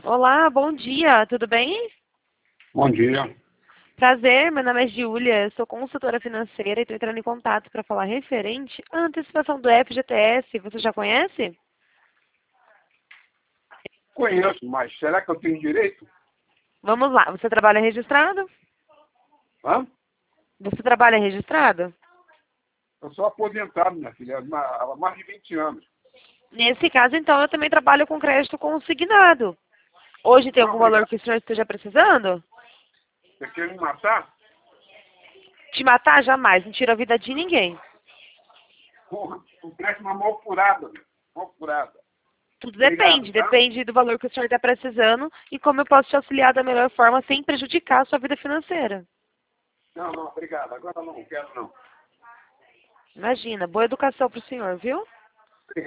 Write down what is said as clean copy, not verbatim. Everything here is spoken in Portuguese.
Olá, bom dia, tudo bem? Bom dia. Prazer, meu nome é Giulia, sou consultora financeira e estou entrando em contato para falar referente à antecipação do FGTS. Você já conhece? Conheço, mas será que eu tenho direito? Vamos lá, você trabalha registrado? Hã? Você trabalha registrado? Eu sou aposentado, minha filha, há mais de 20 anos. Nesse caso, então, eu também trabalho com crédito consignado. Hoje tem Não, algum valor obrigado. que o senhor esteja precisando? Você quer me matar? Te matar? Jamais, não tira a vida de ninguém. Porra, tu presta uma mal furada, meu. Mal furada. Tudo Obrigado, depende, tá? depende do valor que o senhor está precisando e como eu posso te auxiliar da melhor forma sem prejudicar a sua vida financeira. Não, obrigado. Agora não quero, não. Imagina, boa educação para o senhor, viu?